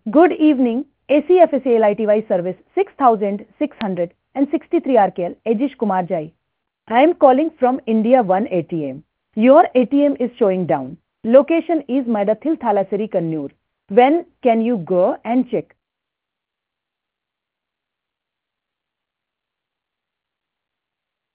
Good evening, ACFSA LITY service 6663 RKL, Ajish Kumar Jai. I am calling from India 1 ATM. Your ATM is showing down. Location is Maidathil Thalassery, Kannur. When can you go and check?